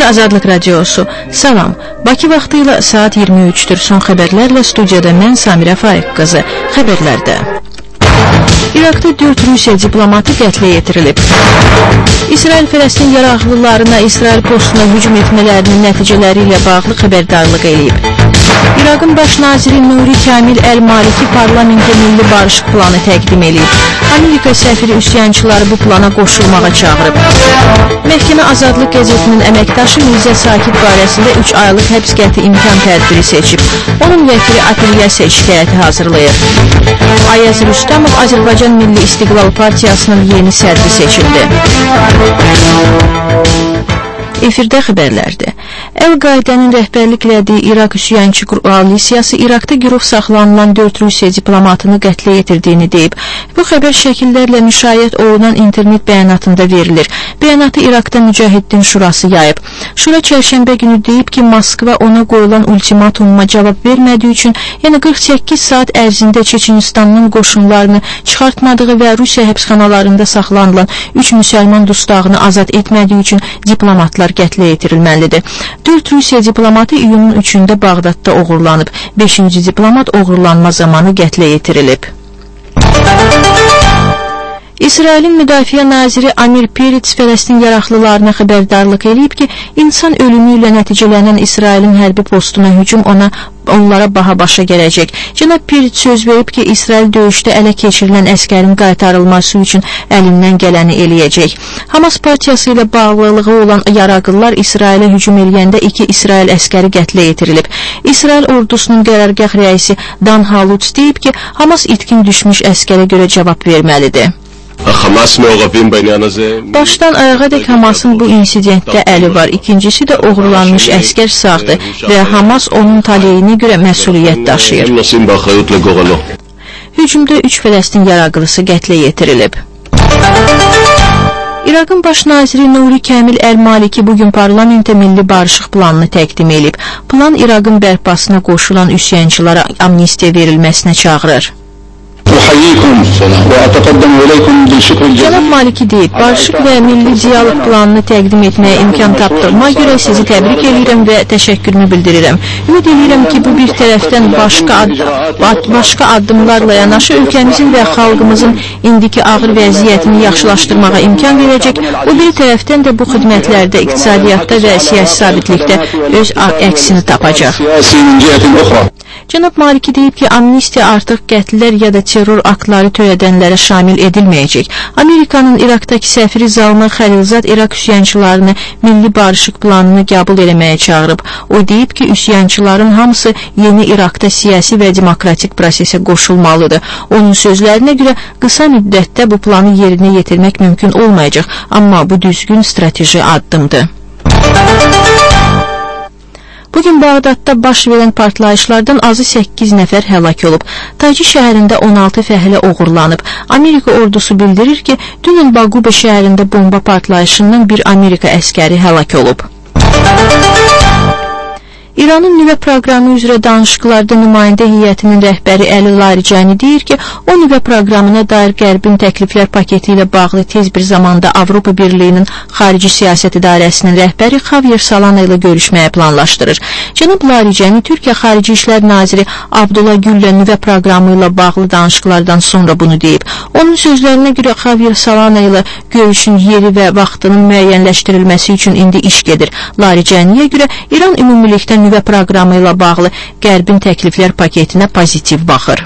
Azadlıq Radiosu. Salam. Bakı vaxtı ilə saat 23-dür. Son xəbərlərlə studiyada mən Samirə Faiq qızı. Xəbərlərdə. İraqda 4 Rusiya diplomatı qətlə yetirilib. İsrail-Fələstin yaraqlılarına İsrail postuna hücum etmələrinin nəticələri ilə bağlı xəbərdarlıq eləyib. İraqın baş naziri Nuri Kamil Əl-Maliki parlamentə milli barışıq planı təqdim eləyib. Amerika səfiri üsyançıları bu plana qoşulmağa çağırıb. Məhkəmə Azadlıq qəzetinin əməkdaşı Mirzə Sakit barəsində 3 aylıq həbs qəti imkan tədbiri seçib. Onun vəkili apellyasiya şikayəti hazırlayır. Ayaz Rüstəmov Azərbaycan Milli İstiqlal Partiyasının yeni sədri seçildi. Efirdə xəbərlərdir. Əl-Qaidənin rəhbərlik elədiyi İraq üsyançı koalisiyası İraqda girov saxlanılan 4 Rusiya diplomatını qətlə yetirdiyini deyib. Bu xəbər şəkillərlə müşayiət olunan internet bəyanatında verilir. Bəyanatı İraqda Mücahidin Şurası yayıb. Şura çərşənbə günü deyib ki, Moskva ona qoyulan ultimatumuma cavab vermədiyi üçün, yəni 48 saat ərzində Çeçenistanın qoşunlarını çıxartmadığı və Rusiya həbsxanalarında saxlanılan 3 müsəlman dustağını azad etmədiyi üçün diplomatlar qətlə yetirilməlidir. 4 Rusiya diplomatı iyunun 3-də Bağdadda oğurlanıb. 5-ci diplomat oğurlanma zamanı qətlə yetirilib. İsrailin Müdafiə naziri Amir Peretz Fələstin yaraqlılarına xəbərdarlıq eləyib ki, insan ölümü ilə nəticələnən İsrailin hərbi postuna hücum onlara baha başa gələcək. Cənab Peretz söz verib ki, İsrail döyüşdə ələ keçirilən əskərin qaytarılması üçün əlindən gələni eləyəcək. Hamas partiyası ilə bağlılığı olan yaraqlılar İsrailə hücum eləyəndə 2 İsrail əskəri qətlə yetirilib. İsrail ordusunun qərargah rəisi Dan Halutz deyib ki, Hamas itkin düşmüş əskərə görə cavab verməlidir. Başdan ayağa dək Hamasın bu insidentdə əli var. İkincisi də oğurlanmış əskər sağdır və Hamas onun taleyinə görə məsuliyyət daşıyır. Hücumda 3 Fələstin yaraqlısı qətlə yetirilib. İraqın baş naziri Nuri Kamil Əl-Maliki bugün parlamentə milli barışıq planını təqdim edib. Plan İraqın bərpasına qoşulan üsyançılara amnistiya verilməsinə çağırır. Cənab Maliki deyib, barışıq və milli diyalog planını təqdim etməyə imkan tapdığıma görə sizi təbrik edirəm və təşəkkürümü bildirirəm. Ümid edirəm ki, bu bir tərəfdən başqa addımlarla yanaşı ölkəmizin və xalqımızın indiki ağır vəziyyətini yaxşılaşdırmağa imkan verəcək. O bir tərəfdən də bu xidmətlərdə, iqtisadiyyatda və siyasi sabitlikdə öz əksini tapacaq. Cənab Maliki deyib ki, amnistiya artıq qətllər ya da terror aktları törədənlərə şamil edilməyəcək. Amerikanın İraqdakı səfiri Zalman Xəlilzad İraq üsyançılarını milli barışıq planını qəbul eləməyə çağırıb. O deyib ki, üsyançıların hamısı yeni İraqda siyasi və demokratik prosesə qoşulmalıdır. Onun sözlərinə görə qısa müddətdə bu planı yerinə yetirmək mümkün olmayacaq, amma bu düzgün strateji addımdır. Bugün Bağdadda baş verən partlayışlardan azı 8 nəfər həlak olub. Taci şəhərində 16 fəhlə oğurlanıb. Amerika ordusu bildirir ki, dünən Baqubə şəhərində bomba partlayışından bir Amerika əskəri həlak olub. İranın nüvə proqramı üzrə danışıqlarda nümayəndə heyətinin rəhbəri Əli Larijani deyir ki, o nüvə proqramına dair Qərbin təkliflər paketi ilə bağlı tez bir zamanda Avropa Birliyinin Xarici Siyasət İdarəsinin rəhbəri Xavier Solana ilə görüşməyə planlaşdırır. Cənab Larijani Türkiyə Xarici İşlər Naziri Abdullah Güllə nüvə proqramı ilə bağlı danışıqlardan sonra bunu deyib. Onun sözlərinə görə Xavier Solana ilə görüşün yeri və vaxtının müəyyənləşdirilməsi üçün indi iş gedir. Larijaniyə görə İran ümumilikdə nüvə proqramı ilə bağlı Qərbin təkliflər paketinə pozitiv baxır.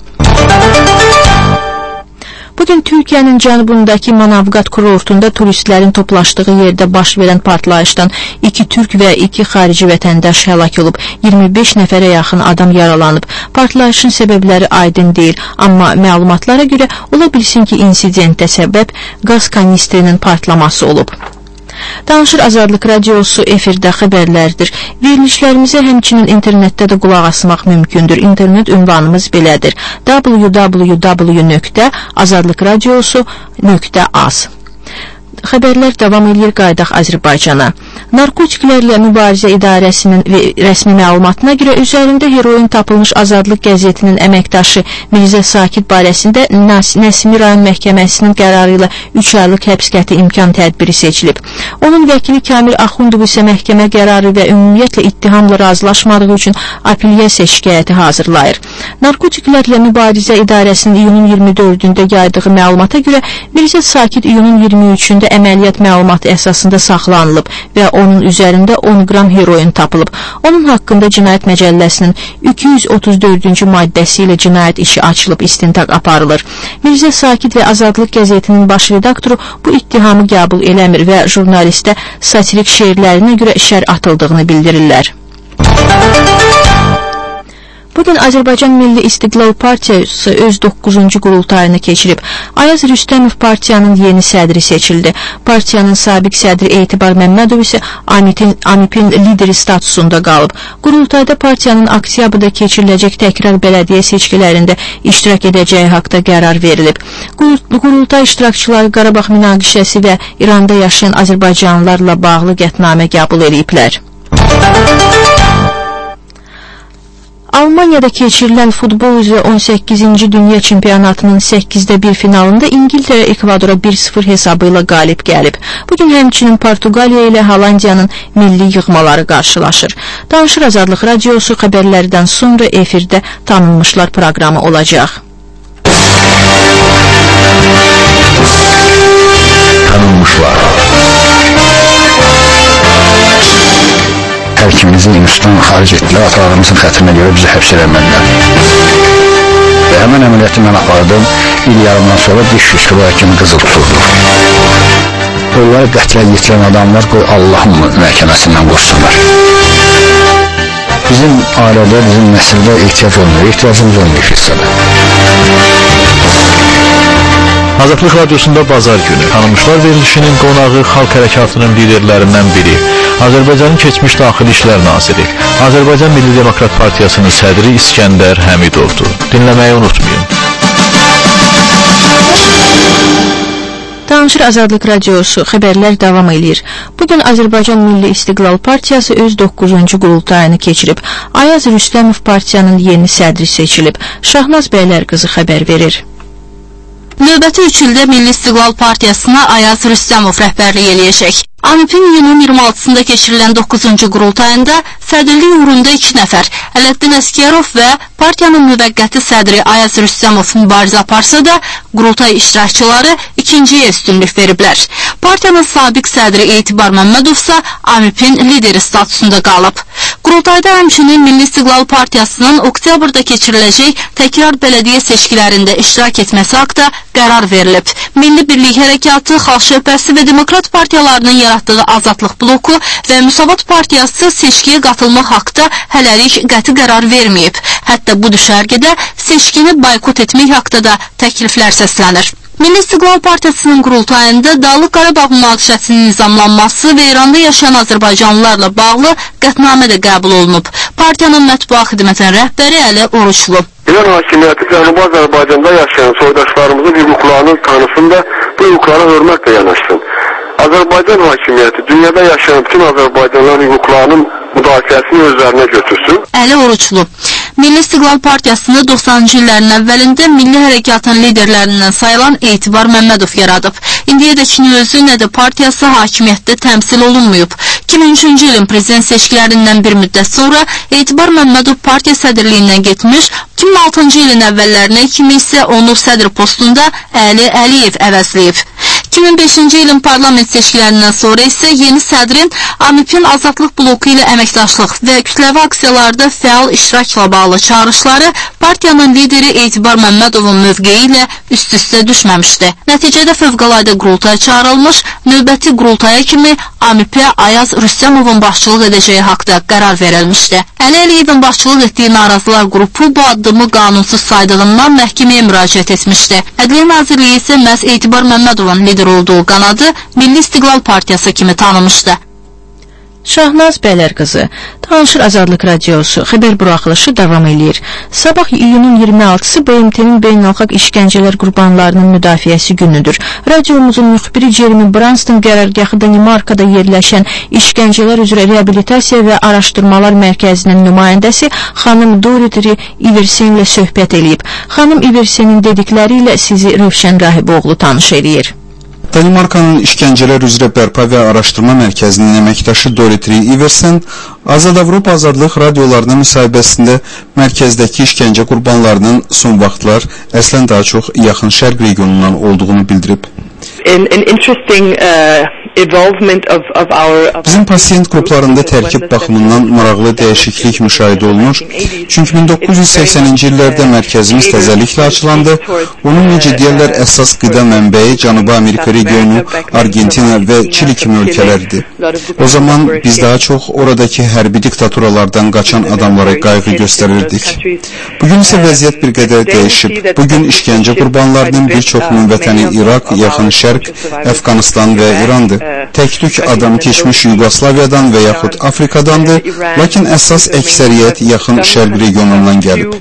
Bugün Türkiyənin cənubundakı Manavgat kurortunda turistlərin toplaşdığı yerdə baş verən partlayışdan 2 türk və 2 xarici vətəndaş həlak olub, 25 nəfərə yaxın adam yaralanıb. Partlayışın səbəbləri aydın deyil, amma məlumatlara görə ola bilsin ki, insidentdə səbəb qaz kanistrinin partlaması olub. Danışır Azadlıq Radiosu efirdə xəbərlərdir. Verilişlərimizə həmçinin internetdə də qulaq asmaq mümkündür. İnternet ünvanımız belədir: www.azadlıqradiosu.az. Xəbərlər davam edir, qaydaq Azərbaycana. Narkotiklərlə Mübarizə İdarəsinin rəsmi məlumatına görə üzərində heroin tapılmış Azadlıq qəzetinin əməkdaşı Mirzə Sakit barəsində Nəsimi rayon məhkəməsinin qərarı ilə 3 aylıq həbs qəti imkan tədbiri seçilib. Onun vəkili Kamil Axundov isə məhkəmə qərarı və ümumiyyətlə ittihamla razılaşmadığı üçün apellyasiya şikayəti hazırlayır. Narkotiklərlə Mübarizə İdarəsinin iyunun 24-də yaydığı məlumata görə Mirzə Sakit iyunun 23-də əməliyyat məlumatı əsasında saxlanılıb və onun üzərində 10 qram heroin tapılıb. Onun haqqında Cinayət Məcəlləsinin 234-cü maddəsi ilə cinayət işi açılıb, istintaq aparılır. Mirzə Sakit və Azadlıq qəzetinin baş redaktoru bu ittihamı qəbul eləmir və jurnalistə satirik şeirlərinə görə şər atıldığını bildirirlər. Bugün Azərbaycan Milli İstiqlal Partiyası öz 9-cu qurultayını keçirib. Ayaz Rüstəmov partiyanın yeni sədri seçildi. Partiyanın sabiq sədri Etibar Məmmədov isə AMİP-in lideri statusunda qalıb. Qurultayda partiyanın oktyabrda keçiriləcək təkrar bələdiyyə seçkilərində iştirak edəcəyi haqda qərar verilib. Qurultay iştirakçıları Qarabağ münaqişəsi və İranda yaşayan Azərbaycanlılarla bağlı qətnamə qəbul ediblər. Almaniyada keçirilən futbol üzrə 18-ci dünya çempionatının 8-də 1 finalında İngiltərə Ekvadora 1-0 hesabı ilə qalib gəlib. Bugün həmçinin Portuqaliya ilə Hollandiyanın milli yığmaları qarşılaşır. Danışır Azadlıq Radiosu, xəbərlərdən sonra efirdə tanınmışlar proqramı olacaq. Tanınmışlar. Hər ikimizi institutdan xaric etdilər, atalarımızın xətrinə görə bizi həbs eləmədilər. Və həmən əməliyyatı mən apardım, il yarımdan sonra 500 kilo kimi qızıl tuturdu. Onları qətlət yetirən adamlar qoy Allahın məhkəməsindən qoşsunlar. Bizim ailədə, bizim nəsildə ehtiyac olmuyor, ehtiyacımız olmuyor hissədə. Azadlıq Radiosunda bazar günü tanınmışlar verilişinin qonağı xalq hərəkatının liderlərindən biri, Azərbaycanın keçmiş daxili işlər naziri, Azərbaycan Milli Demokrat Partiyasının sədri İskəndər Həmidovdur. Dinləməyi unutmayın. Danışır Azadlıq Radiosu, xəbərlər davam edir. Bugün Azərbaycan Milli İstiqlal Partiyası öz 9-cu qurultayını keçirib. Ayaz Rüstəmov partiyanın yeni sədri seçilib. Şahnaz Bəylər qızı xəbər verir. Növbəti 3 ildə Milli İstiqlal Partiyasına Ayaz Rüstəmov rəhbərlik eləyəcək. AMİP-in iyunun 26-sında keçirilən 9-cu qurultayında sədrlik uğrunda 2 nəfər, Ələddin Əskərov və partiyanın müvəqqəti sədri Ayaz Rüstəmov mübarizə aparsa da, qurultay iştirakçıları ikinciyə üstünlük veriblər. Partiyanın sabiq sədri Etibar Məmmədovsa AMİP-in lideri statusunda qalıb. Qurultayda həmçinin Milli İstiqlal Partiyasının oktyabrda keçiriləcək təkrar bələdiyyə seçkilərində iştirak etməsi haqda qərar verilib. Milli Birlik Hərəkatı, Xalq Şöbhəsi və Demokrat partiyalarının yaratdığı Azadlıq bloku və Müsavat Partiyası seçkiyə qatılmaq haqda hələlik qəti qərar verməyib. Hətta bu düşərgədə seçkini boykot etmək haqda da təkliflər səslənir. Milli İstiqlal Partiyasının qurultayında Dağlıq Qarabağ münaqişəsinin nizamlanması və İranda yaşayan Azərbaycanlılarla bağlı qətnamə də qəbul olunub. Partiyanın mətbuat xidmətinin rəhbəri Əli Oruçlu. İran hakimiyyəti Cənubi Azərbaycanda yaşayan soydaşlarımızın hüquqlarını tanısın da bu hüquqlara hörmətlə yanaşsın. Azərbaycan hakimiyyəti dünyada yaşayan bütün Azərbaycanlıların hüquqlarının müdafiəsini özlərinə götürsün. Əli Oruçlu. Milli İstiqlal Partiyasını 90-cı illərin əvvəlində milli hərəkatın liderlərindən sayılan Etibar Məmmədov yaradıb. İndiyədək nə özü, nə də partiyası hakimiyyətdə təmsil olunmuyub. 2003-cü ilin prezident seçkilərindən bir müddət sonra Etibar Məmmədov partiya sədrliyindən getmiş, 2006-cı ilin əvvəllərinə kimi isə onu sədr postunda Əli Əliyev əvəzləyib. 2005-ci ilin parlament seçkilərindən sonra isə yeni sədrin AMİP-in Azadlıq bloku ilə əməkdaşlıq və kütləvi aksiyalarda fəal iştirakla bağlı çağırışları partiyanın lideri Etibar Məmmədovun mövqeyi ilə üst-üstə düşməmişdi. Nəticədə fövqəladə qurultaya çağırılmış, növbəti qurultaya kimi AMİP-ə Ayaz Rüstəmovun başçılıq edəcəyi haqda qərar verilmişdi. Əli Əliyevin başçılıq etdiyi narazılar qrupu bu addımı qanunsuz saydığından məhkəməyə müraciət etmişdi. Ədliyyə Nazirliyi isə məhz Etibar Məmmədovun lider olduğu qanadı Milli İstiqlal Partiyası kimi tanımışdı. Şahnaz Bəylər qızı, Danışır Azadlıq Radiosu xəbər buraxılışı davam edir. Sabah iyunun 26-sı BMT-nin beynəlxalq işgəncələr qurbanlarının müdafiəsi günüdür. Radiomuzun müxbiri Jeremy Branston qərargahı Danimarkada yerləşən işgəncələr üzrə reabilitasiya və araşdırmalar mərkəzinin nümayəndəsi xanım Dorothy Iversen ilə söhbət edib. Xanım Iversenin dedikləri ilə sizi Rövşən Rahiboğlu tanış edir. Danimarkanın İşgəncələr üzrə bərpa və araşdırma mərkəzinin əməkdaşı Dorothy Iversen Azad Avropa Azadlıq radiolarına müsahibəsində mərkəzdəki işgəncə qurbanlarının son vaxtlar əslən daha çox Yaxın Şərq regionundan olduğunu bildirib. Bizim pasiyent qruplarında tərkib baxımından maraqlı dəyişiklik müşahidə olunur. Çünki 1980-ci illərdə mərkəzimiz təzəliklə açılandı. Onun necə deyərlər əsas qida mənbəyi Cənubi Amerika regionu, Argentina və Çili kimi ölkələrdir. O zaman biz daha çox oradakı hərbi diktaturalardan qaçan adamlara qayğı göstərirdik. Bugün isə vəziyyət bir qədər dəyişib. Bugün işgəncə qurbanlarının bir çoxunun vətəni İraq, Yaxın Şərq, Əfqanistan və İrandır. Tək-tük adam keçmiş Yugoslaviyadan və yaxud Afrikadandır, lakin əsas əksəriyyət Yaxın Şərq regionundan gəlib.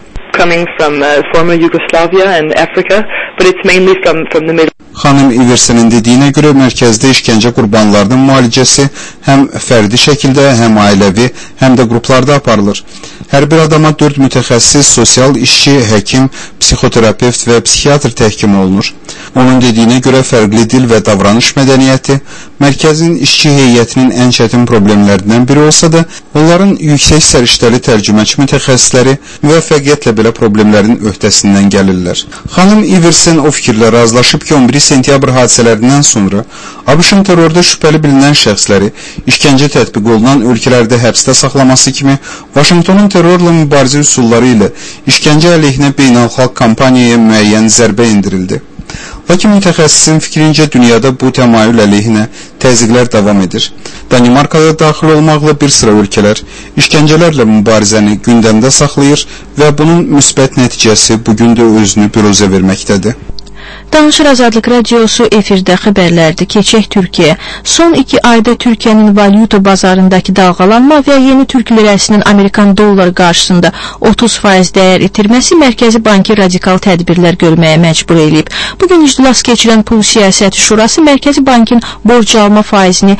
Xanım Iversenin dediyinə görə mərkəzdə işgəncə qurbanlarının müalicəsi həm fərdi şəkildə, həm ailəvi, həm də qruplarda aparılır. Hər bir adama 4 mütəxəssis, sosial işçi, həkim, psixoterapevt və psixiatr təhkim olunur. Onun dediyinə görə fərqli dil və davranış mədəniyyəti mərkəzin işçi heyətinin ən çətin problemlərindən biri olsa da, onların yüksək səriştəli tərcüməçi mütəxəssisləri müvəffəqiyyətlə belə problemlərin öhdəsindən gəlirlər. Xanım Iversen o fikirlə razılaşıb ki, 11 sentyabr hadisələrindən sonra ABŞ-ın terrorda şübhəli bilinən şəxsləri işgəncə tətbiq olunan ölkələrdə həbsdə saxlaması kimi Vaşinqtonun terrorla mübarizə üsulları ilə işgəncə əleyhinə beynəlxalq kampaniyaya müəyyən zərbə indirildi. Lakin mütəxəssisin fikrincə dünyada bu təmayül əleyhinə təzyiqlər davam edir. Danimarkada daxil olmaqla bir sıra ölkələr işgəncələrlə mübarizəni gündəmdə saxlayır və bunun müsbət nəticəsi bugün də özünü büruzə verməkdədir. Danışır Azadlıq Radiosu efirdə xəbərlərdir. Keçək Türkiyə. Son 2 ayda Türkiyənin valyuta bazarındakı dalğalanma və yeni Türk lirəsinin Amerikan dolları qarşısında 30% dəyər itirməsi Mərkəzi Bankı radikal tədbirlər görməyə məcbur edib. Bugün iclas keçirən Pul Siyasəti Şurası Mərkəzi Bankın borc alma faizini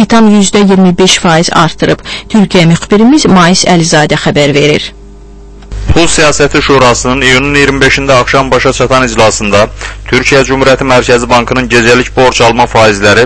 2,25% artırıb. Türkiyə müxbirimiz Mais Əlizadə xəbər verir. Pul Siyasəti Şurasının iyunun 25-də axşam başa çatan iclasında Türkiyə Cumhuriyyəti Mərkəzi Bankının gecəlik borc alma faizləri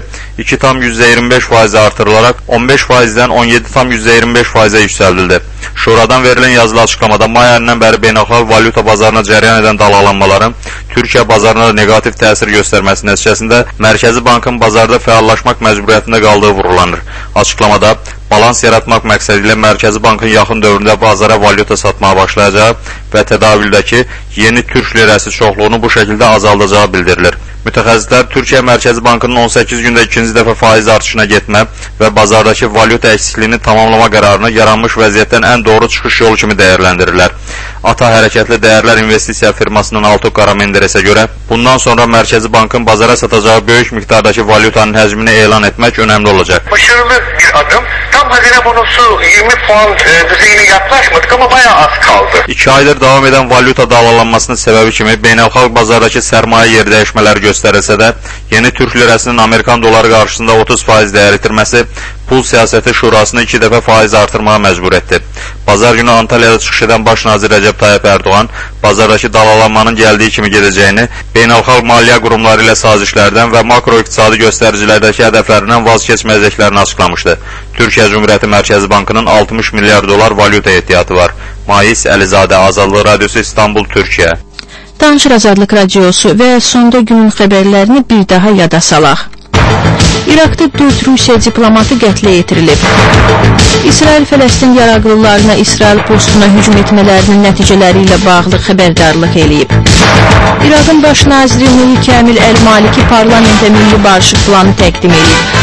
2,25% artırılaraq 15%-dən 17,25%-ə yüksəldildi. Şuradan verilən yazılı açıqlamada may ayından bəri beynəlxalq valyuta bazarına cərəyan edən dalğalanmaların Türkiyə bazarına negativ təsir göstərməsi nəticəsində Mərkəzi Bankın bazarda fəallaşmaq məcburiyyətində qaldığı vurğulanır. Açıqlamada balans yaratmaq məqsədi ilə Mərkəzi Bankın yaxın dövründə bazara valyuta satmağa başlayacağı və tədavüldəki yeni Türk lirəsi çoxluğunu bu şəkildə azaldacağı bildirilir. Mütəxəssislər Türkiyə Mərkəzi Bankının 18 gündə ikinci dəfə faiz artışına getmə və bazardakı valyuta əksikliyini tamamlama qərarını yaranmış vəziyyətdən ən doğru çıxış yolu kimi dəyərləndirirlər. Ata Hərəkətli Dəyərlər İnvestisiya firmasının Altuq Qaramenderesə görə bundan sonra Mərkəzi Bankın bazara satacağı böyük miqdardakı valyutanın həcmini elan etmək önəmli olacaq. Başarılı bir adım. Tam hazine bonosu 20 fon düzeyine yaklaşmadık ama bayağı az kaldı. 2 aydır davam edən valyuta dalgalanmasının səbəbi kimi beynəlxalq bazardakı sərmayə yer dəyişmələri göstərilsə də, yeni Türk lirəsinin Amerikan doları qarşısında 30% dəyər itirməsi Pul Siyasəti Şurasını 2 dəfə faiz artırmağa məcbur etdi. Bazar günü Antalyada çıxış edən Baş nazir Rəcəb Tayyip Erdoğan bazardakı dalgalanmanın gəldiyi kimi gedəcəyini, beynəlxalq maliyyə qurumları ilə sazişlərdən və makroiqtisadi göstəricilərdəki hədəflərindən vaz keçməyəcəklərini açıqlamışdı. Türkiyə Cumhuriyyəti Mərkəzi Bankının 60 milyar dolar valyuta ehtiyatı var. Mais Əlizadə, Azadlıq Radiosu, İstanbul, Türkiyə. Danışır Azadlıq Radiosu və sonda günün xəbərlərini bir daha yada salaq. İraqda 4 Rusiya diplomatı qətlə yetirilib. İsrail Fələstin yaraqlılarına İsrail postuna hücum etmələrinin nəticələri ilə bağlı xəbərdarlıq eləyib. İraqın baş naziri Nuri Kamil Əl-Maliki parlamentə milli barışıq planı təqdim edib.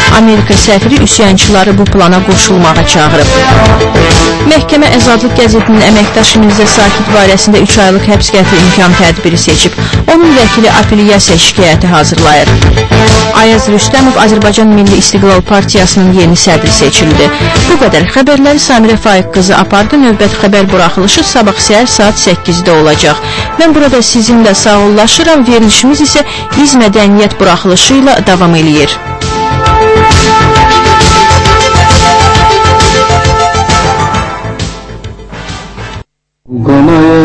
Amerika səfiri üsyançıları bu plana qoşulmağa çağırıb. Məhkəmə Azadlıq qəzetinin əməkdaş Mirzə Sakit barəsində 3 aylıq həbs qəti imkan tədbiri seçib. Onun vəkili apellyasiya şikayəti hazırlayır. Ayaz Rüstəmov Azərbaycan Milli İstiqlal Partiyasının yeni sədri seçildi. Bu qədər xəbərləri Samirə Faiq qızı apardı. Növbət xəbər buraxılışı sabah səhər saat 8-də olacaq. Mən burada sizinlə sağollaşıram. Verilişimiz isə İz Mədəniyyət buraxılışı ilə davam eləyir. Gomaya